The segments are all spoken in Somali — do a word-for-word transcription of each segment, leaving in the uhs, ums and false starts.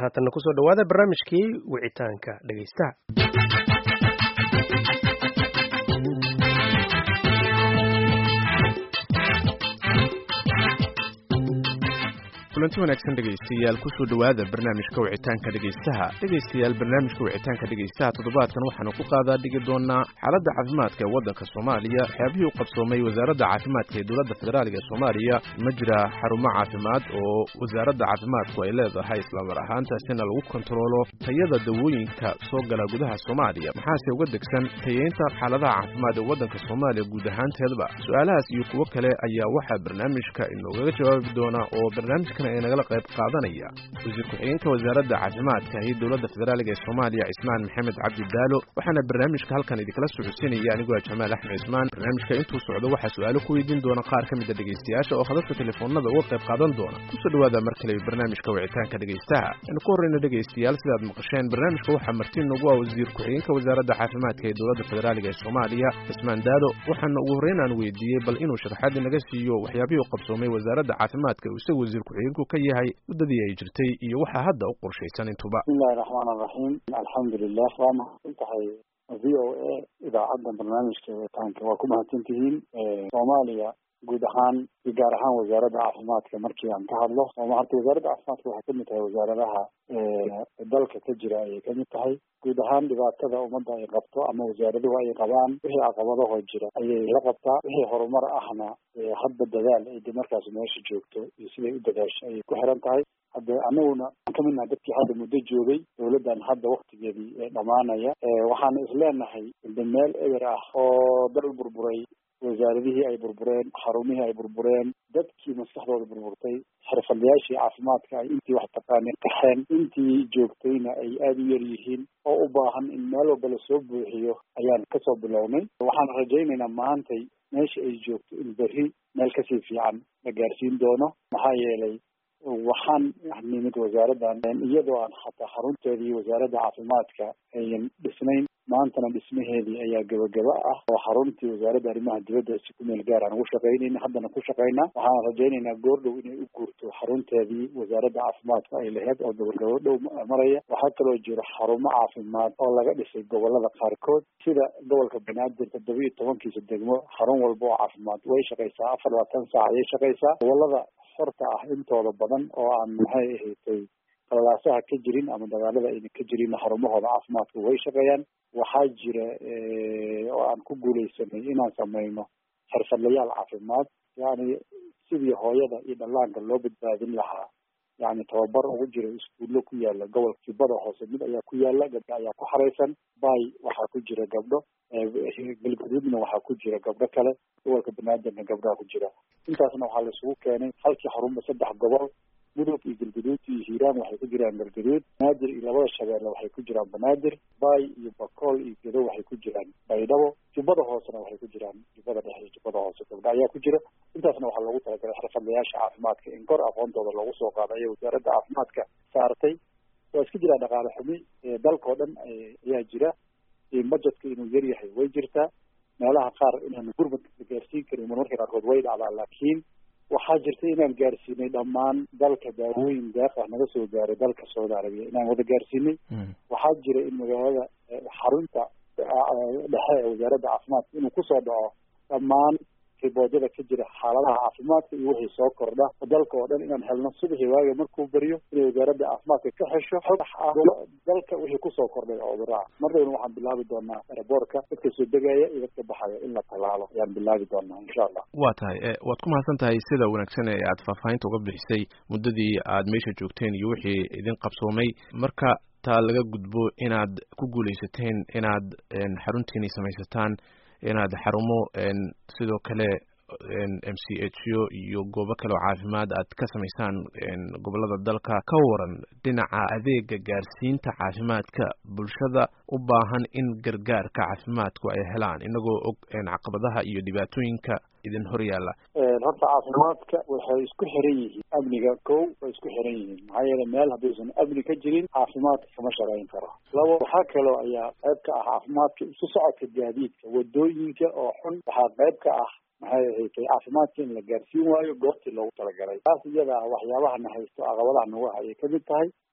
haatanna kusoo dhawaada barnaamijkii wicitaanka dhegaystaha. kulanti wanaagsan dhegaystayaal kusoo dhawaada barnaamijka wicitaanka dhegaystaha dhegaystayaal barnaamijka wicitaanka dhegaystaha toddobaadkan waxaanu ku qaadaa dhigi doonaa xaaladda caafimaadka ee waddanka Soomaaliya waxyaabihii u qabsoomay wasaaradda caafimaadka ee dowladda federaalka ee Soomaaliya ma jira xarumo caafimaad oo wasaaradda caafimaadku ay leedahay isla mar ahaantaasina lagu kontaroolo tayada dawooyinka soo gala gudaha Soomaaliya maxaase uga degsan tayeynta xaaladaha caafimaad ee waddanka Soomaaliya guud ahaanteedba su'aalahaas iyo kuwo kale ayaa waxaa barnaamijka inooga jawaabi doona oo barnaamijka ay nagala qayb qaadanaya wasiir ku-xigeenka wasaaradda caafimaadka ee dowladda federaalka ee Soomaaliya Ismaan Maxamed Cabdi Daalo waxaana barnaamijka halkan idinkala socodsiinaya anigoo Jamaal Axmed Ismaan barnaamijka intuu socdo waxa su'aalo ku weydiin doona qaar ka mid ah dhageystayaasha oo khadadka telefoonada uga qayb qaadan doona kusoo dhawaada mar kale barnaamijka wicitaanka dhageystaha in ku horeyna dhageystayaal sidaad maqasheen barnaamijka waxaa martiin ugu ah wasiir ku-xigeenka wasaaradda caafimaadka ee dowladda federaalka ee Soomaaliya Ismaan Daalo waxaana ugu horeyn aan weydiiyay bal inuu sharaxaad inaga siiyo waxyaabihii u qabsoomay wasaaradda caafimaadka uu isagu wasiir ku-xigeenku ka yahay muddadii ay jirtay iyo waxa hadda u qorshaysan intuba. Bismillahir Rahmanir Rahim. Alhamdulillah wa ma intahay V O A idaacadda barnaamijka wicitaanka waa ku mahadsantihiin Soomaaliya guud ahaan gaar ahaan wasaaradda caafimaadka markii aan ka hadlo oo markii wasaaradda caafimaadka waxay kamid tahay wasaaradaha dalka ka jira ay kamid tahay guud ahaan dhibaatada ummadda ay qabto ama wasaaraduhu ay qabaan wixii caqabadaho jira ayay la qabtaa wixii horumar ahna hadba dadaal ay markaas meesha joogto iyo siday u dadaasho ayay ku xiran tahay hadda anaguna ka mid nahay dadkii hadda muddo joogay dowladdan hadda waktigeedii dhamaanaya waxaan isleenahay inda meel eber ah oo dal burburay wasaaradihii ay burbureen xarumihii ay burbureen dadkii maskaxdooda burburtay xirfadlayaashii caafimaadka ay intii wax taqaanay qaxeen intii joogtayna ay aada u yar yihiin oo u baahan in meel walba lasoo buuxiyo ayaan kasoo bilownay waxaan rajaynaynaa maantay meesha ay joogto in berri meel kasii fiican la gaarsiin doono maxaa yeelay waxaan nimid wasaaraddan iyadoo aan xataa xarunteedii wasaaradda caafimaadka ayan dhisnayn maantana dhismaheedii ayaa gabagaba ah oo xaruntii wasaaradda arrimaha dibadda si ku meel gaar aan ugu shaqaynayna haddana ku shaqaynaa waxaan rajaynaynaa goordhow inay u guurto xarunteedii wasaaradda caafimaadka ay lahayd oo gabagabo dhow maraya waxaa kaloo jiro xarumo caafimaad oo laga dhisay gobolada qaarkood sida gobolka Banaadir toddoba iyo tobankiisa degmo xarun walba oo caafimaad way shaqaysaa afar iyo labaatan saac ayay shaqaysaa gobolada xorta ah intooda badan oo aan maxay ahayd qalaasaha ka jirin ama dagaalada ayna ka jirin xarumahooda caafimaadka way shaqeeyaan waxaa jira oo aan ku guuleysanay inaan samayno xirfadlayaal caafimaad yani sidii hooyada iyo dhallaanka loo badbaadin lahaa yani tababar ugu jira iskuullo ku yaala gobolka Jubbada Hoose mid ayaa ku yaala gabdho ayaa ku xareysan bay waxaa ku jira gabdho galgaduudna waxaa ku jira gabdho kale gobolka Banaadirna gabdhaha ku jira intaasna waxaa la isugu keenay halkii xarunba saddex gobol mudug iyo galgaduud iyo hiiraan waxay ku jiraan galgaduud banaadir iyo labada shabeelle waxay ku jiraan banaadir bay iyo bakool iyo gedo waxay ku jiraan baydhabo jubbada hoosena waxay ku jiraan jubbada dhexe iyo jubbada hoose gabdha ayaa ku jira intaasna waxaa loogu talagalay xirfadlayaasha caafimaadka in kor aqoontooda loogu soo qaado ayay wasaaradda caafimaadka saartay waa iska jiraa dhaqaale xumi dalkao dhan ayaa jira budgetka inuu yar yahay way jirtaa meelaha qaar inaan gurmad gaarsiin karin marmarka qaarkood way dhacdaa laakiin waxaa jirta inaan gaarsiinay dhammaan dalka daawooyin deeq ah naga soo gaaray dalka Saudi Arabia inaan wada gaarsiinay waxaa jira in magaalada xarunta dhexe ee wasaaradda caafimaadka inuu kusoo dhaco dhammaan riboodada ka jira xaaladaha caafimaadka iyo wixii soo kordha dalka oo dhan inaan helno subaxii waaga markuu bariyo inay wasaaradda caafimaadka ka hesho xog ah dalka wixii kusoo kordhay cudurrada marnayna waxaan bilaabi doonaa airportka dadka soo degaya iyo dadka baxaya in la talaalo ayaan bilaabi doonaa insha allah waa tahay waad ku mahadsan tahay sida wanaagsan ee aad faahfaahinta uga bixisay muddadii aad meesha joogteen iyo wixii idin qabsoomay marka taa laga gudbo inaad ku guuleysateen inaad xaruntiini samaysataan inaad xarumo sidoo kale M C H O iyo goobo kale oo caafimaad aad ka samaysaan gobolada dalka ka waran dhinaca adeega gaarsiinta caafimaadka bulshada u baahan in gargaarka caafimaadku ay helaan inagoo og caqabadaha iyo dhibaatooyinka idin hor yaalla horta caafimaadka waxay isku xiran yihiin amniga kow way isku xiran yihiin maxaa yeelay meel haddaysan amni ka jirin caafimaadka kama shaqayn karo labo waxaa kaloo ayaa qayb ka ah caafimaadka isu socodka gaadiidka wadooyinka oo xun waxaa qayb ka ah maxay ahayd caafimaadka in la gaarsiin waayo goobtii loogu talagalay taas iyada ah waxyaabaha na haysto caqabadaha nagu hayay kamid tahay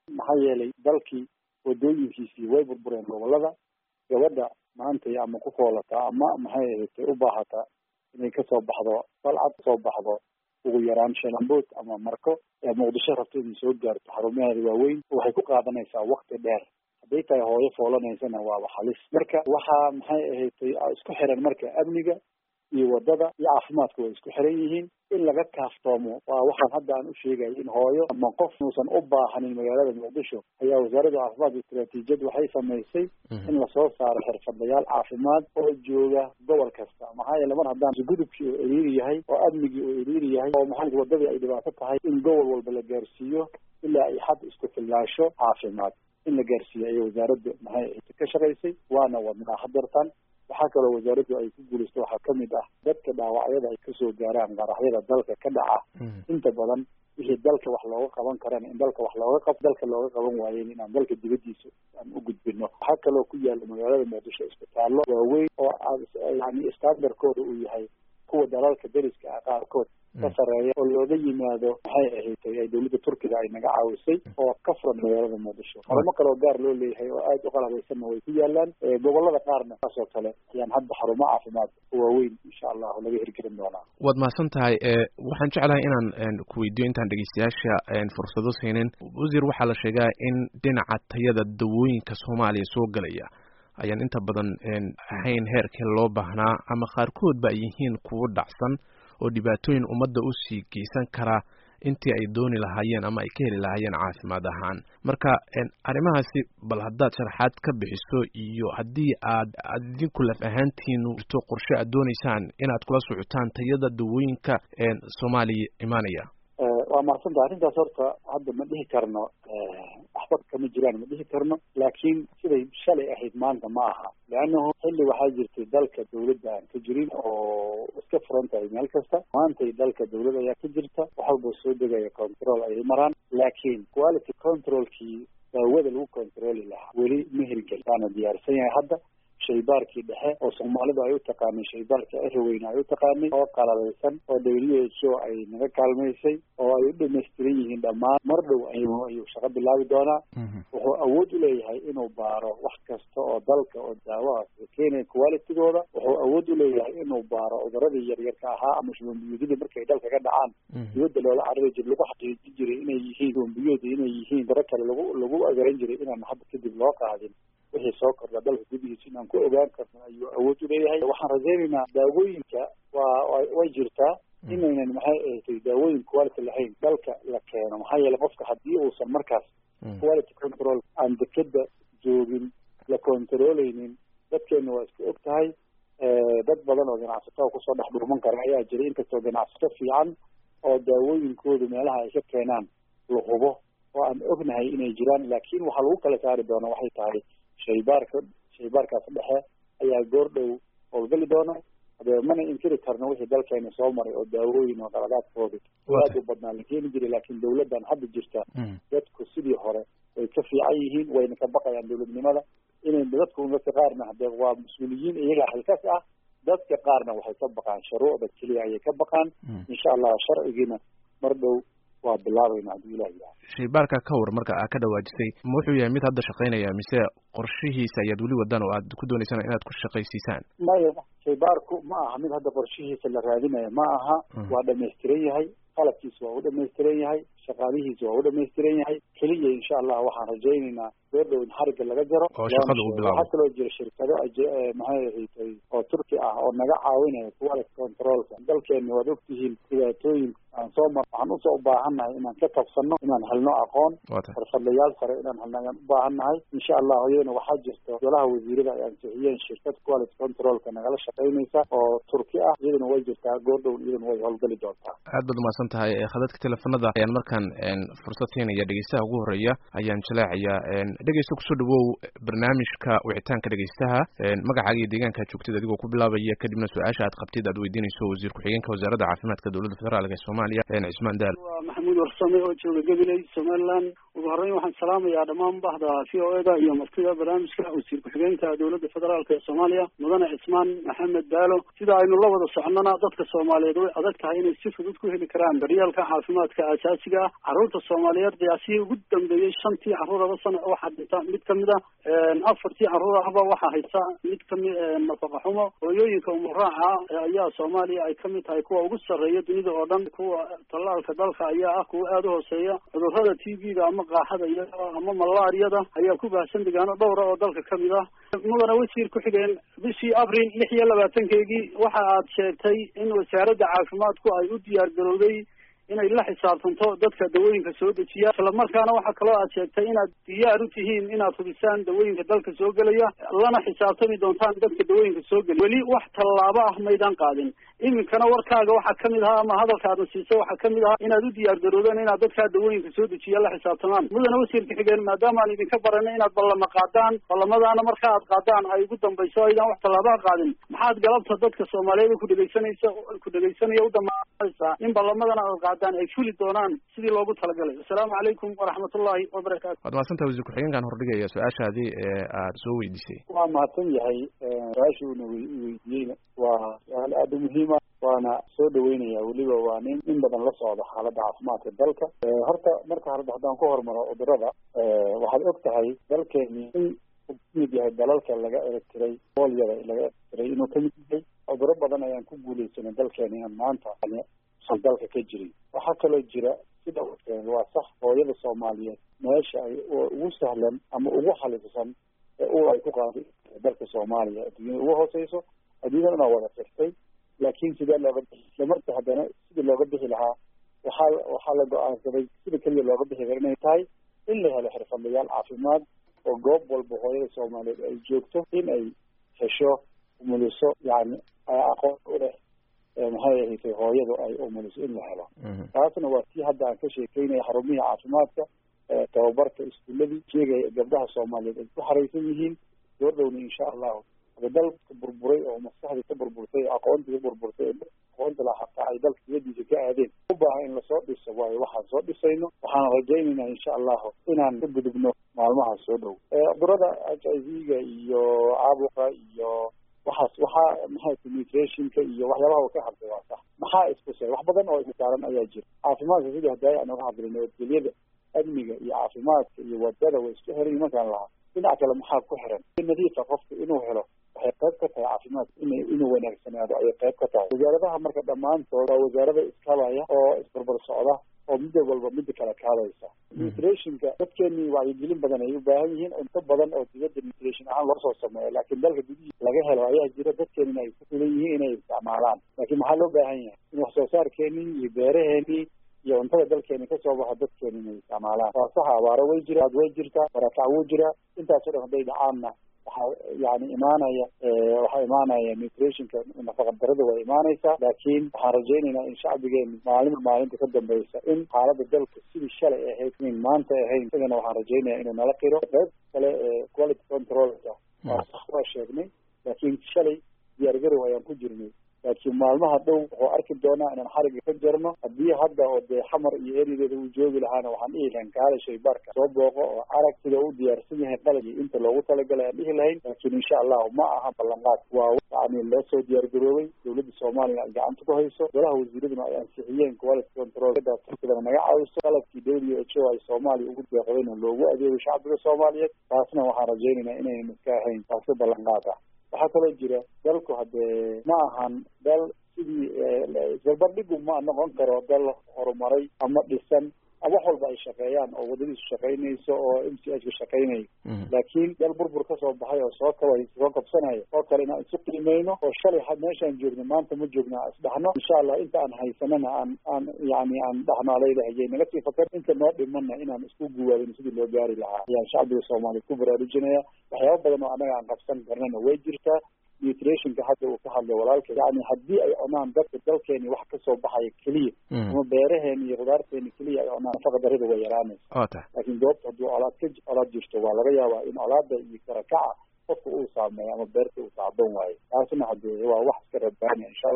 maxaa yeelay dalkii wadooyinkiisii way burbureen gobolada. gabadha maanta ama ku foolataa ama maxay ahayd u baahataa inay kasoo baxdo balcad soo baxdo ugu yaraan shalambood ama marko ee muqdisho rabto inay soo gaarto xarumaheeda waaweyn waxay ku qaadanaysaa waqti dheer. hadday tahay hooyo foolanaysana waaba halis. marka waxaa maxay ahayd isku xiran marka amniga iyo wadada iyo caafimaadku way isku xiran yihiin. in laga kaaftoomo waa waxaan hadda aan u sheegay in hooyo ama qof uusan u baahanin magaalada muqdisho ayaa wasaaradda caafimaadka istaraatiijiyad waxay samaysay in lasoo saaro xirfadlayaal caafimaad oo jooga gobol kasta. maxaa yeele mar haddaan gudubkii oo eriiri yahay oo amnigii oo eriiri yahay oo maxaa wadadii ay dhibaato tahay in gobol walba la gaarsiiyo ilaa ay xad isku filnaansho caafimaad in la gaarsiiyo ayay wasaaradda maxay ka shaqaysay waana wadnaa hadeertan. waxaa kaloo wasaaraddu ay ku guulaysto waxaa kamid ah dadka dhaawacyada ay kasoo gaaraan qaraxyada dalka ka dhaca inta badan wixii dalka wax looga qaban karana in dalka wax looga qab dalka looga qaban waayeen inaan dalka dibadiisa aan u gudbino. waxaa kaloo ku yaala magaalada muqdisho isbitaallo waaweyn oo yani standardkooda uu yahay kuwa dalalka dariska ah qaarkood ka sareeya oo looga yimaado maxay ahayd ay dawladda turkiga ay naga caawisay oo ka furan magaalada muqdisho. xarumo kaloo gaar loo leeyahay oo aada u qalabeysanna way ku yaalaan. gobolada qaarna saasoo kale ayaan hadda xarumo caafimaad waaweyn insha allahu laga hirgelin doonaa. waad mahadsan tahay. waxaan jeclahay inaan ku weydiiyo intaan dhegeystayaasha fursado siinin. wasiir, waxaa la sheegaa in dhinaca tayada dawooyinka soomaaliya soo galaya ayaan inta badan ahayn heerkii loo baahnaa ama qaarkoodba ay yihiin kuwo dhacsan oo dhibaatooyin ummadda u sii geysan kara intii ay dooni lahaayeen ama ay ka heli lahaayeen caafimaad ahaan. marka arrimahaasi bal haddaad sharaxaad ka bixiso, iyo haddii aad idinku laf ahaantiinu jirto qorshe aad dooneysaan inaad kula socotaan tayada dawooyinka soomaaliya imaanaya. waa mahadsantaha. arrintaas horta hadda ma dhihi karno waxba kama jiraan ma dhihi karno, laakiin siday shalay ahayd maanta ma aha. leannahu xilli waxaa jirtay dalka dawladda aan ka jirin oo iska furan tahay meel kasta. maantay dalka dawlad ayaa ka jirta, wax walba soo degaya control ayay maraan, laakiin quality controlkii daawada lagu controli lahaa weli ma hirgel. waana diyaarsan yahay hadda shaybaarkii dhexe oo soomaalidu ay u taqaanay shaybaarka erweyne ay u taqaanay oo qalabeysan oo W H O ay naga kaalmaysay oo ay u dhamaystiran yihiin dhammaan. mar dhow ayuu ayuu shaqo bilaabi doonaa. wuxuu awood u leeyahay inuu baaro wax kasta oo dalka oo daawahaas keenaya qualitygooda. wuxuu awood u leeyahay inuu baaro cuduradii yaryarka ahaa ama shubanbiyoodyadii markay dalka ka dhacaan dibadda loola carari jiray lagu xaqiijin jiray inay yihiin shubanbiyood inay yihiin daro kale lagu lagu agaran jiray inaan hadda kadib loo qaadin wixii soo kordha dalka gudihiisa inaan ku ogaan karno ayuu awood u leeyahay. waxaan rajaynaynaa daawooyinka waa way jirtaa inaynan maxay ahayd daawooyin quality lahayn dalka la keeno. maxaa yeelay qofka haddii uusan markaas quality control aan dekeda joogin la controleynin dadkeena waa iska og tahay. dad badan oo ganacsatada kusoo dhex dhuuman kara ayaa jiray, inkastoo ganacsato fiican oo daawooyinkoodu meelaha ay ka keenaan la hubo oo aan ognahay inay jiraan. laakiin waxaa lagu kala saari doona waxay tahay shaybaarka shaybaarkaas dhexe ayaa goor dhow howlgali doona. hadee mana inkiri karno wixii dalkeena soo maray oo daawooyin oo qaladaadkooda aad u badnaa la keeni jiray, laakiin dawladdan hadda jirta dadku sidii hore way ka fiican yihiin, wayna ka baqayaan dawladnimada. inay dadku dadka qaarna hadee waa mas-uuliyiin iyaga halkaas ah, dadka qaarna waxay ka baqaan shuruucda keliya ayay ka baqaan. insha allah sharcigiina mar dhow waa bilaabayna haddii ilaah yahay. shaybaarka ka war marka aad ka dhawaajisay ma wuxuu yahay mid hadda shaqaynaya mise qorshihiisa ayaad weli wadaan oo aad ku dooneysaan inaad ku shaqaysiisaan? maya shaybaarku ma aha mid hadda qorshihiisa la raadinayo ma aha. waa dhamaystiran yahay, qalabkiisa waa u dhamaystiran yahay, shaqaalihiisa waa u dhamaystiran yahay. keliya insha allah waxaan rajaynaynaa goor dhow in xariga laga jaro oo shaqada uu bilaabo. waxaa kaloo jira shirkado maxay ahayd oo turki ah oo naga caawinaya quality controlka dalkeena. waad ogtihiin dhibaatooyin aan soo mar waxaan usoo u baahannahay inaan ka tabsano, inaan helno aqoon xirfadlayaal sare inaan helno ayaan u baahannahay. insha allah iyadana waxaa jirta golaha wasiirada ay ansixiyeen shirkad quality controlka nagala shaqaynaysa oo turki ah. iyadana way jirtaa goor dhow iyadana way howlgali doontaa. aad baad umahadsan tahay. khadadka teleefanada ayaan markaan fursad siinaya dhegeystaha ugu horeeya ayaan jaleecaya. dhegeysta kusoo dhawow barnaamijka wicitaanka dhegeystaha. magacaaga iyo deegaanka joogtid adigoo ku bilaabaya, kadibna su-aasha aad qabtid aad weydiinayso wasiir ku-xigeenka wasaaradda caafimaadka dowladda federaalka ee Soomaaliya soomaaliya cismaan daal. waa maxamuud warsame oo jooga gabiley somaliland. ugu horreyn waxaan salaamayaa dhammaan bahda v o e da iyo martida barnaamijka wasiir ku-xigeenka dowladda federaalk ee soomaaliya mudane cismaan maxamed daalo. sida aynu la wada soconnona dadka soomaaliyeed way adag tahay inay si fudud ku heli karaan daryeelka caafimaadka aasaasiga ah. carruurta soomaaliyeed qiyaasihii ugu dambeeyey shantii carruuraba sana waxaa dhinta mid kamid a afartii carruur ahba waxaa haysta mid kamid nafaqa xumo. hooyooyinka umuraaca ayaa soomaaliya ay kamid tahay kuwa ugu sarreeya dunida oo dhan. kuwa tallaalka dalka ayaa ah kuwa aada u hooseeya. cudurrada t v-ga ama qaaxada iyo ama malaariyada ayaa ku baahsan deegaano dhowra oo dalka kamid ah. mudane wasiir ku-xigeen, bishii abril lix iyo labaatankeygii waxa aad sheegtay in wasaaradda caafimaadku ay u diyaar garowday inay la xisaabtanto dadka dawooyinka soo dejiya. isla markaana waxaa kaloo aad sheegtay inaad diyaar u tihiin inaad hubisaan dawooyinka dalka soo gelaya, lana xisaabtami doontaan dadka dawooyinka soo gelaya. weli wax tallaabo ah maydaan qaadin. iminkana warkaaga waxaa kamid ahaa ama hadalkaadna siisay waxaa kamid ahaa inaad u diyaar garoodeen inaad dadkaa dawooyinka soo dejiya la xisaabtamaan. mudane wasiirka xigeen, maadaama aan idinka baranay inaad ballama qaadaan, ballamadaana marka aad qaadaan ay ugu dambayso aydaan wax tallaabaha qaadin, maxaad galabta dadka soomaaliyeed ku dhegaysanaysa ku dhegaysanaya u dhammaanaysaa in ballamadana aad qaadaan ay fuli doonaan sidii loogu talagalay? assalaamu calaykum waraxmatullaahi wabarakaatu. waad mahadsantaha wasiir ku-xigeenkan hordhigaya su-aashaadii ee aada soo weydiisay. waa mahadsan yahay. su-aashii una weydiiyeyna waa su-aal aada u muhiima, waana soo dhaweynaya. weliba waa nin in badan la socda xaaladda caafimaadka dalka. horta marka hore haddaan ku hormaro cudurada, waxaad og tahay dalkeeni in uu kamid yahay dalalka laga eretiray boolyada laga eretiray inuu kamid yahay. cuduro badan ayaan ku guuleysanay dalkeeni inaan maanta san dalka ka jirin. waxaa kaloo jira sida waa sax, hooyada soomaaliyeed meesha ay ugu sahlan ama ugu xalisan ee u ay ku qaaday dalka soomaaliya adduunyada ugu hooseyso, adduunyada inaa wada firtay. laakiin sidee looga bixi islamarka haddana sidii looga bixi lahaa waxaa waxaa la go-aansaday sida keliya looga bixi kara inay tahay in la helo xirfadlayaal caafimaad oo goob walba hooyada soomaaliyeed ay joogto in ay hesho umuliso yani aqoon u leh maxay ahayd hooyadu ay umuliso in la helo. taasna waa tii hadda aan ka sheekeynaya xarumihii caafimaadka, tababarka iskuuladii sheegaya gabdhaha soomaaliyeed ay ku xaraysan yihiin. doordhowna insha allahu dalka burburay oo maskaxdii ka burburtay, aqoontii ka burburtay, aqoonta la hataa ay dalka diyadiisa ka aadeen u baahan in lasoo dhiso waayo waxaan soo dhisayno. waxaan rajaynaynaa insha allahu inaan ka gudubno maalmaha soo dhow. cudurada h i v-ga iyo caabuqa iyo waxaas waxaa maxay nutritionka iyo waxyaabaha ka hadlay waa sax. maxaa iskusay wax badan oo isaaran ayaa jira. caafimaadka sidii hadday aan uga hadlay nabadgelyada, amniga iyo caafimaadka iyo wadada way isku xiran markaan lahaa. dhinac kale maxaa ku xiran nadiifa qofka inuu helo waxay qayb ka tahay caafimaadka in inuu wanaagsanaado ayay qayb ka tahay. wasaaradaha marka dhammaantood waa wasaarada iskabaya oo isbarbar socda oo midda walba midda kale kaadaysa. nutritionka dadkeeni wacyigelin badan ay u baahan yihiin. cunto badan oo dibadda nutrition ahaan loo soo sameeyo laakiin dalka gudihiisa laga helo ayaa jira. dadkeenina ay ku filan yihiin inay isticmaalaan. laakiin maxaa loo baahan yahay in wax soo saarkeenii iyo beeraheenii iyo cuntada dalkeeni kasoo baxa dadkeeni inay isticmaalaan. waa saxa, abaaro way jira, way jirtaa, barakac wuu jiraa. intaasoo dhan hadday dhacaanna waxaa yani imaanaya waxaa imaanaya nutritionka nafaqa darada way imaanaysaa. laakiin waxaan rajaynaynaa in shacbigeena maalinba maalinta ka dambaysa in xaalada dalka sidii shalay ahayd in maanta ahayn isagana waxaan rajaynaya inuu nala qiro. qayb kale ee quality controlka waa sax waa sheegnay, laakiin shalay diyaargarow ayaan ku jirnay. laakiin maalmaha dhow wuxuu arki doonaa inaan xariga ka jarno. haddii hadda oo dee xamar iyo erideeda uu joogi lahaana waxaan dhihi lahayn kaala shaybaarka soo booqo oo arag sida u diyaarsan yahay qalabkii inta loogu talagalay aan dhihi lahayn. laakiin insha allahu ma aha ballanqaad, waa yani loo soo diyaargaroobay. dowladda soomaaliya ay gacanta ku hayso, golaha wasiiraduna ay ansixiyeen quality control turkidana naga caawiso. qalabkii w h o ay soomaaliya ugu deeqdayna loogu adeego shacbiga soomaaliyeed. taasna waxaan rajaynaynaa inaynu iska ahayn taasi ballanqaad ah. waxaa kaloo jira dalku haddee ma ahan dal sidii isbarbardhigu ma noqon karo dal horumaray ama dhisan wax walba ay shaqeeyaan oo wadadiisu shaqaynayso oo m c h ka shaqaynayo. laakiin dal burbur kasoo baxay oo soo kabay soo kabsanaya oo kale inaan isu qiimeyno oo shalay meeshaan joogno maanta ma joogno aan isdhaxno. insha allah inta aan haysanana aan aan yani aan dhaxno alaylahaye naga sii fakar inta noo dhimana inaan isku guwaabin sidii loo gaari lahaa ayaan shacbiga soomaaliya ku baraarujinaya. waxyaaba badan oo annaga aan qabsan karnana way jirtaa. nutritionka hadda uu ka hadlay walaalka yani haddii ay cunaan dadka dalkeeni wax kasoo baxaya keliya ama beeraheeni iyo khudaarteeni keliya ay cunaan nafaqa darida way yaraanaysa. laakiin goobta haddii colaad ka colaad jirto waa laga yaabaa in colaada iyo karakaca qofka uu saameeyo ama beerta uu tacban waayo. taasna hadee waa wax iska rabaaniya insha allah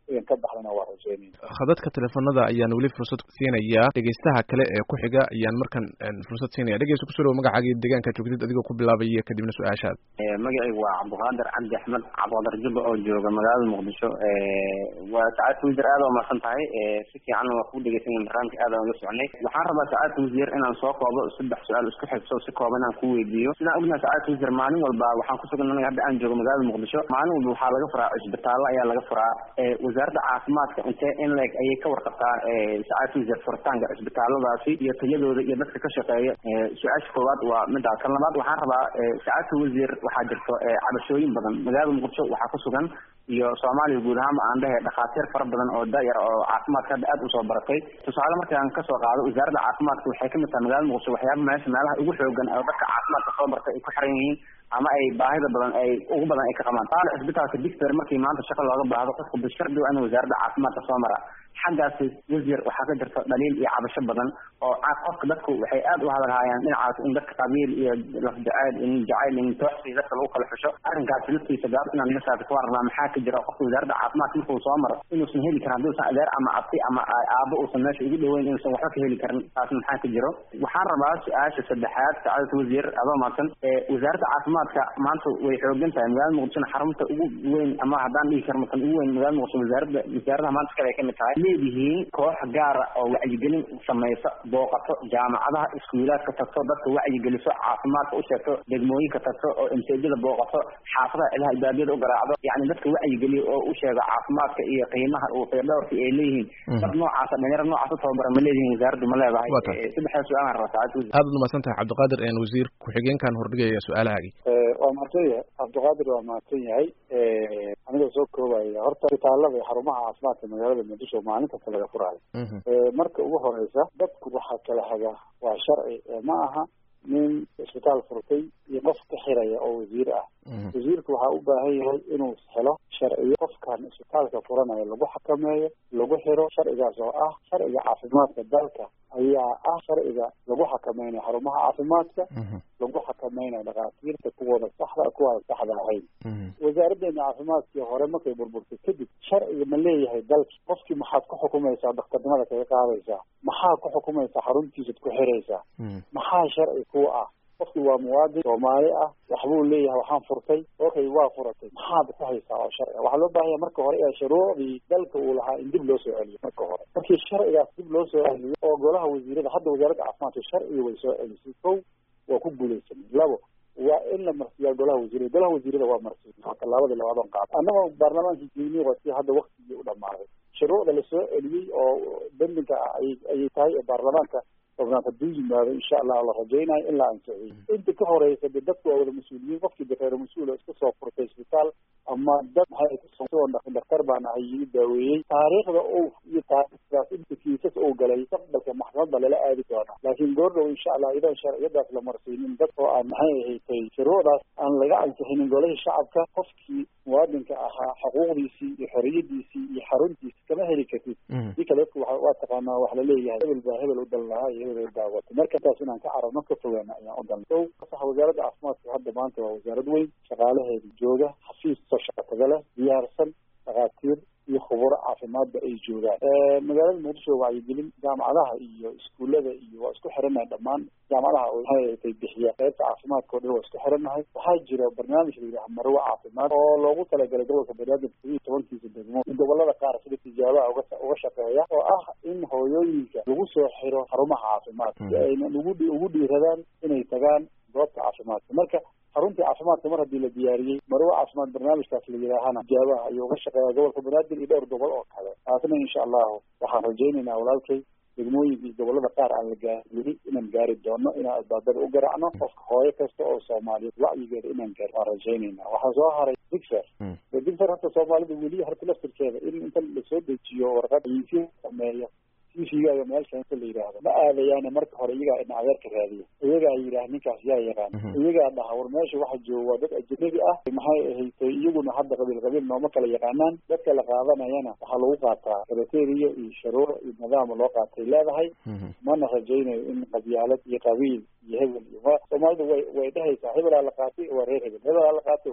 in ka baxdana waa rajeynayna. khadadka teleefanada ayaan weli fursad siinayaa dhegeystaha kale ee ku xiga ayaan markan fursad siinaya. dhegeysta kusoo dhawo magacaaga iyo deegaanka joogtid adigoo ku bilaabaya kadibna su-aashaad. magacaygu waa cabdiqaadir cabdi axmed cabdiqaadir jubba oo jooga magaalada muqdisho. waa sacaadka wasiir aad waa mahadsan tahay, si fiican waa kugu dhegeysanay barnaamijka aad aan uga soconay. waxaan rabaa sacaadka wasiir inaan soo koobo saddex su-aal isku xigso si kooban inaan ku weydiiyo. sidaan ognahay sacaadka wasiir maalin walba waxaan ku sugan hadda aan joogo magaalada muqdisho, maalin walba waxaa laga furaa cisbitaallo ayaa laga furaa. wasaaradda caafimaadka intee in leeg ayay ka warqabtaa sacaadka wasiir furitaanka cisbitaalladaasi iyo tayadooda iyo dadka ka shaqeeya? su-aasha koowaad waa midaas. kan labaad waxaan rabaa sacaadka wasiir waxaa jirto cabashooyin badan magaalada muqdisho waxaa ku sugan iyo soomaaliya guud ahaanba aan dhehe dhakhaatiir fara badan oo da-yar oo caafimaadka hadda aad usoo baratay. tusaale markaan kasoo qaado wasaaradda caafimaadka waxay kamid tahay magaalada muqdisho waxyaaba meesha meelaha ugu xoogan oo dadka caafimaadka soo bartay ay ku xiran yihiin ama ay baahida badan ay ugu badan ay ka qabaan. taale cisbitaalka dictor markii maanta shaqa looga baahdo qofku bishardi waa in wasaaradda caafimaadka soo mara. xaggaasi wasiir waxaa ka jirta dhaliil iyo cabasho badan oo qofka dadku waxay aad u hadalhaayaan dhinacaas in dadka qabiil iyo lafjacayl in jacayl in tooxsi dadka lagu kala xusho. arrinkaasi laftiisa gaab inaan naga saarto ka warnaa maxaa ka jira qofka wasaaradda caafimaadka markuu soo maro inuusan heli karin hadduusan adeer ama abti ama aabo uusan meesha ugu dhaweyn inuusan waxba ka heli karin. taas maxaa ka jiro? waxaan rabaa su-aasha saddexaad sacaadata wasiir adoo maadsan, wasaaradda caafimaadka maanta way xoogan tahay magaalada muqdishona xarunta ugu weyn ama haddaan dhihi karno kan ugu weyn magaalada muqdisho wasaaradda wasaaradaha maanta kale ay kamid tahay. leedihiin koox gaara oo wacyigelin samaysa, booqato jaamacadaha iskuulaadka tagto, dadka wacyigeliso, caafimaadka u sheegto, degmooyinka tagto oo imseejada booqato, xaafadaha ilaha albaabiyada u garaacdo, yacni dadka wacyigeliyo oo u sheego caafimaadka iyo qiimaha uu firdhowrka ay leeyihiin. dad noocaasa dhalinyaro noocaas u tababara ma leedihiin wasaaraddu ma leedahay? saddexdaa su-aalaan rabaa saacad. aad ud mahadsan tahay cabdiqaadir wasiir ku-xigeenkan hordhigaya su-aalahaagi. waa mahadsan yahay cabdiqaadir, waa mahadsan yahay. anigoo soo koobaya horta isbitaalada iyo xarumaha caafimaadka magaalada muqdisho maalin kasta laga furaayo. marka ugu horeysa dadku waxaa kala hagaa waa sharci, ma aha nin isbitaal furtay iyo qof ka xiraya oo wasiir ah. wasiirku waxaa u baahan yahay inuu helo sharciyo qofkan isbitaalka furanaya lagu xakameeyo, lagu xiro. sharcigaas oo ah sharciga caafimaadka dalka ayaa ah sharciga lagu xakameynayo xarumaha caafimaadka, lagu xakameynayo dhakhaatiirta kuwooda saxda kuwaada saxda ahayn. wasaaraddeena caafimaadkii hore markay burburtay kadib sharciga ma leeyahay dalki? qofkii maxaad ku xukumaysaa daktarnimada kaga qaadaysaa? maxaa ku xukumaysaa xaruntiisad ku xiraysaa? maxaa sharci kuwa ah? qofki waa muwaadin Soomaali ah, waxbuu leeyahay waxaan furtay, okay waa furatay, maxaad ku haysaa oo sharci? waxaa loo baahan yahay marka hore ee shuruucdii dalka uu lahaa in dib loo soo celiyo. marka hore markii sharcigaas dib loo soo celiyo oo golaha wasiirada, hadda wasaaradda caafimaadka sharciga way soo celisay. kow waa ku guulaysanay. labo waa in la marsiyaa golaha wasiirada. golaha wasiirada waa marsiyay tallaabadii labaadon qaad. annagoo baarlamaankii geynay waa si hadda waktigii u dhamaaday. shuruucda la soo celiyey oo bandinka ah ayay ayay tahay ee baarlamaanka tobnaad hadduu yimaado insha allah la rajaynayo in la ansixiyey. inta ka horeysa de dadku waa wada mas-uuliyiin. qofkii de reer mas-uul oo iska soo furtay isbitaal ama dad maxay daktar baan ahay ii daaweeyey, taariikhda uu iyo taariikhdaas inta kiisas uu galay mustaqbalka maxkamadda lala aadi doona. laakiin goordhow insha allah idan sharciyadaas la marsiinin dad oo aan maxay ahaydtay shuruucdaas aan laga ansixinin golihii shacabka, qofkii muwaadinka ahaa xuquuqdiisii iyo xoriyadiisii iyo xaruntiisi kama heli kartid. si kale dadku waa taqaanaa wax laleeyahay hebel baa hebel u dal lahaa iyo hebel daawata. marka taas inaan ka carabno ka fogaana ayaan u dalnay. kow sax wasaaradda caafimaadka hadda maanta waa wasaarad weyn, shaqaalaheeda jooga, xafiis soo shaqo taga leh, diyaarsan, dhakhaatiir iyo khuburo caafimaadba ay joogaan. magaalada muqdisho wacyigelin jaamacadaha iyo iskuullada iyo waa isku xiranahay dhammaan jaamacadaha waxay bixiya qaybta caafimaadka oo dhan waa isku xiranahay. waxaa jira barnaamij la yidhaha marwo caafimaad oo loogu talagalay gobolka banaadir todoba iyo tobankiisa degmo in gobolada qaar sida tijaabaha uga uga shaqeeya oo ah in hooyooyinka lagu soo xiro xarumaha caafimaadka si ayna ugu ugu dhiiradaan inay tagaan goobta caafimaadka. marka xaruntii caafimaadka mar haddii la diyaariyey marwo caafimaad barnaamijkaas la yidhaahana tijaabaha ayuu uga shaqeeya gobolka banaadir iyo dhowr gobol oo kale. taasna insha allahu waxaan rajaynaynaa walaalkay degmooyinka iyo gobolada qaar aan la gaarin weli inaan gaari doono, inaan albaabada u garacno qofka hooyo kasta oo soomaaliyeed wacyigeeda inaan gaari waan rajaynaynaa. waxaa soo haray digfer. digfer horta soomaalida weli horta laftirkeeda in inta lasoo dejiyo warqad iisi sameeyo isigaaga meesha inta la yidhaahdo ma aadayaane marka hore iyagaa ina adeerka raadiya, iyagaa yidhaah ninkaas yaa yaqaan, iyagaa dhaha war meesha waxa jooga waa dad ajnabi ah, maxay ahaydtay iyaguna hadda qabiil qabiil nooma kala yaqaanaan. dadka la qaadanayana waxaa lagu qaataa kriteria iyo shuruuc iyo nidaama loo qaatay leedahay. mana rajaynayo in qabyaalad iyo qabiil iyo hebel iyo soomaalida way way dhehaysaa hebelaa la qaatay waa reer hebel, hebelaa la qaatay waa qofka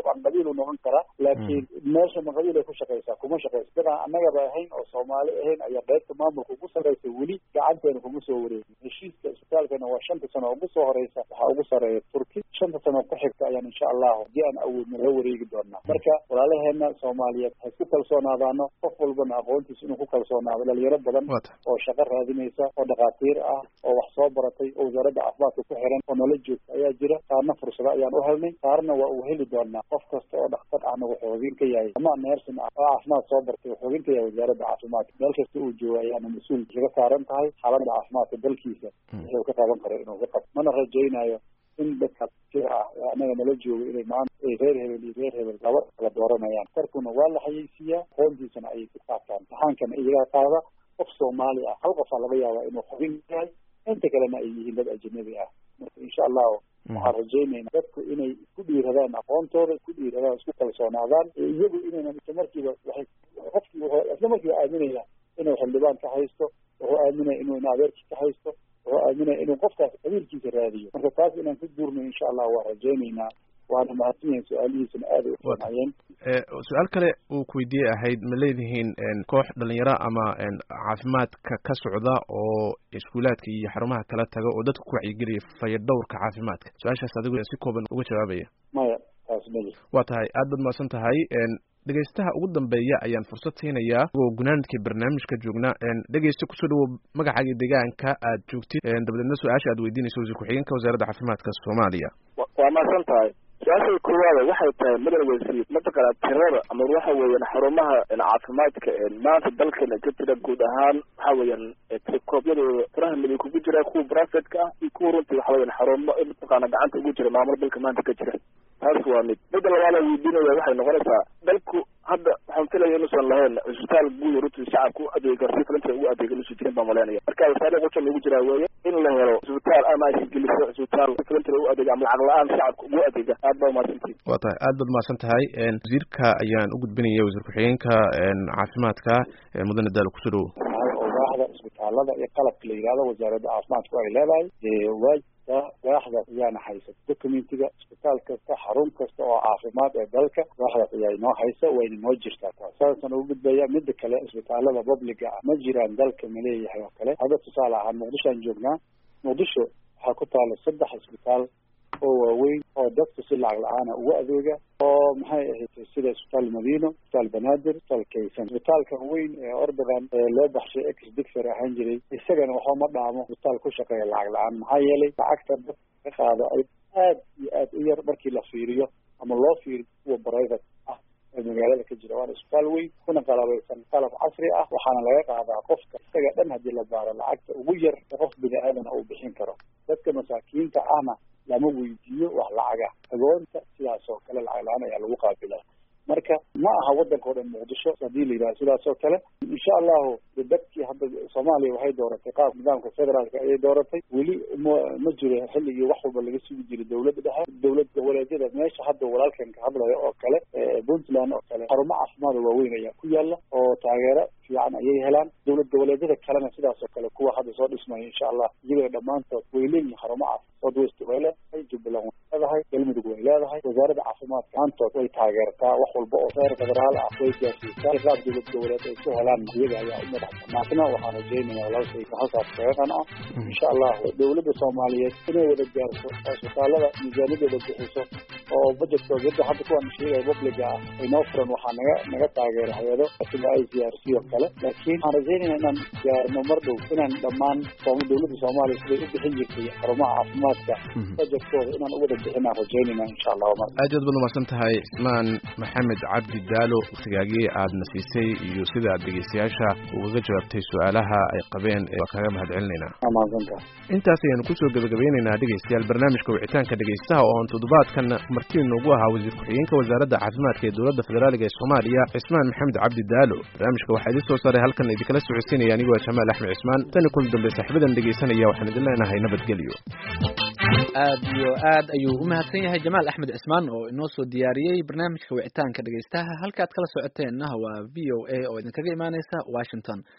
dabcan qabiil uu noqon karaa laakiin meesha ma qabiil ay ku shaqaysaa kuma shaqayso dadaan annagaba ahayn oo soomaali ahayn ayaa qaybta maamulka ugu sarreysa weli gacanteena kuma soo wareegin heshiiska isbitaalkana waa shanta sano ugu soo horeysa waxaa ugu sarreeya turki shanta sano ku xigta ayaan insha allahu haddii aan awoodna la wareegi doonaa marka walaalaheena soomaaliyeed ha isku kalsoonaadaano qof walbana aqoontiisa inuu ku kalsoonaado dhalinyaro badan oo shaqo raadinaysa oo dhakhaatiir ah oo wax soo baratay oo wasaaradda caafimaadka ku xiran oo nala joogta ayaa jira qaarna fursado ayaan u helnay qaarna waa uu heli doonaa qof kasta oo dhakhtar ahna wuxuu hogin ka yahay ama neersin ah oo caafimaad soo bartay wuxuu hogin ka yahay wasaaradda caafimaadka meel kasta uu jooga ayaana mas-uul kaga saaran tahay xaaladda caafimaadka dalkiisa wuxuu ka qaban karo inuu ka qabto mana rajaynayo in dadka jir ah anaga nala joogo inay maanta ay reer hebel iyo reer hebel laba kala dooranayaan darkuna waa la xayeysiiyaa aqoontiisana ayay ku qaataan saxaankana iyagaa qaada qof soomaali ah hal qofaa laga yaabaa inuu xubin yahay inta kalena ay yihiin dad ajnabi ah marka insha allahu waxaan rajaynaynaa dadku inay isku dhiiradaan aqoontooda isku dhiiradaan isku kalsoonaadaan iyagu inaynan isla markiiba waxay qofkii wuxuu isla markiiba aaminaya inuu xildhibaan ka haysto wuxuu aaminaya inuu ina adeerkii ka haysto wuxuu aaminaya inuu qofkaas qabiilkiisa raadiyo marka taas inaan ku duurno insha allah waa rajaynaynaa waana mahadsan yahin su-aalihiisana aad ay ufiicnaayeen su-aal kale uu ku weydiiyey ahayd ma leedihiin koox dhalinyaro ama caafimaadka ka socda oo iskuulaadka iyo xarumaha kala taga oo dadka ku wacyigeliya fayadhowrka caafimaadka su-aashaas adigu si kooban uga jawaabaya maya taas mali waa tahay aad baad mahadsan tahay dhegeystaha ugu dambeeya ayaan fursad siinayaa oo gunaanadkii barnaamijka joognaa dhegeysta kusoo dhawow magacaaga deegaanka aad joogtid dabadeedna su-aasha aad weydiinayso wasiir ku-xigeenka wasaaradda caafimaadka soomaaliya waa mahadsan tahay su-aasha koowaada waxay tahay madal wasiir mataqaana tirada ama waxa weeyaan xarumaha caafimaadka maanta dalkana ka jira guud ahaan waxa weeyaan tirkoobyadooda faraha midig kugu jira kuwa brafetka ah iyo kuwa runtii waxa weeyaan xarumo mataqaana gacanta ugu jira maamul dalka maanta ka jira taas waa mid midda labaad aan weydiinaya waxay noqonaysaa dalku hadda waxaan filaya inuusan lahayn cisbitaal guud runtii shacabka u adeega si filanta ugu adeega inuusan jirin baan malaynaya marka wasaare qujan ugu jiraa weeye in la helo cisbitaal ama ay geliso cisbitaal si filanta u adeega ama lacag la-aan shacabka ugu adeega aad baa umahadsantihin waa tahay aad baad umahadsan tahay wasiirka ayaan u gudbinaya wasiir ku-xigeenka caafimaadka mudane daalo kusoo dhawow waaxda isbitaalada iyo qalabka la yihahdo wasaaradda caafimaadku ay leedahay waa waaxdaas ayaana haysa documentiga isbitaal kasta xarun kasta oo caafimaad ee dalka waaxdaas ayaa inoo haysa wayna noo jirtaa taas saasaan ugu gudbaya midda kale isbitaalada publiga ah ma jiraan dalka ma leeyahay oo kale hadda tusaale ahaan muqdisho aan joognaa muqdisho waxaa ku taala saddex isbitaal oo waaweyn oo dadku si lacag la-aana ugu adeega oo maxay ahayd sida isbitaal madiino isbitaal banaadir isbitaal kaysan isbitaalka weyn ee ordogan ee loo baxshay ex digfer ahaan jiray isagana waxba ma dhaamo isbitaal ku shaqeeya lacag la-aan maxaa yeelay lacagta dadka ka qaado ay aad iyo aad u yar markii la fiiriyo ama loo fiiriyo kuwa private ah ee magaalada ka jira waana isbitaal weyn kuna qalabaysan qalab casri ah waxaana laga qaadaa qofka isaga dhan haddii la baaro lacagta ugu yar ee qof bini aadana uu bixin karo dadka masaakiinta ahna lama weydiiyo wax lacaga agoonta sidaas oo kale lacag la-aan ayaa lagu qaabilaa marka ma aha waddanka o dhan muqdisho haddii la yidhaha sidaas oo kale insha allahu dadkii hadda soomaaliya waxay dooratay qaab nidaamka federaalka ayay dooratay weli ma ma jiro xilligii wax walba laga sugi jiray dawladda dhexe dawlad goboleedyada meesha hadda walaalkan ka hadlaya oo kale puntland oo kale xarumo caafimaad oo waaweyn ayaa ku yaala oo taageero fiican ayay helaan dawlad goboleedyada kalena sidaas oo kale kuwa hadda soo dhismaya insha allah iyagoo dhammaantood way leeyihin xarumo caafimaad south west way leedahay jubbaland way leedahay galmudug way leedahay wasaaradda caafimaadka maantood way taageertaa wax walba oo reer federaal ah way gaarsiisaa qaab dawlad goboleed ay ku helaan iyaga ayaa u madaxsan maasna waxaan rajaynaya walaalkayga halkaas kaga qanca insha allah dawladda soomaaliyeed inay wada gaarto oo isbitaalada miisaaniyadooda bixiso oo budgetkooda yadda hadda kuwaan sheegaya publiga ah ay noo furan waxaa naga naga taageera hay-ado sida i c r c oo kale laakiin waxaan rajaynaya inaan gaarno mar dhow inaan dhammaan dawladda soomaaliya siday u bixin jirtay xarumaha caafimaadka budgetkooda inaan u wada bixinaan rajaynayna insha allah aad aad baad umahadsan tahay ismaan maxamed cabdi daalo waqtigaagii aadna siisay iyo sida aad dhegeystayaasha ugaga jawaabtay su-aalaha ay qabeen waa kaga mahad celinaynaa intaas ayaanu kusoo gebagabeynaynaa dhegeystayaal barnaamijka wicitaanka dhegeystaha oo aan toddobaadkan martii noogu ahaa wasiir ku-xigeenka wasaaradda caafimaadka ee dowladda federaaliga ee soomaaliya cismaan maxamed cabdi daalo barnaamijka waxaa idin soo saaray halkan idinkala socodsiinaya anigoo jamaal axmed cismaan tani kul dambe saaxiibadan dhegeysanaya waxaan idin leenahay nabadgelyo aad iyo aad ayuu u mahadsan yahay jamaal axmed cismaan oo inoo soo diyaariyey barnaamijka wicitaanka dhegeystaha halkaad kala socoteenna waa v o a oo idinkaga imaaneysa washington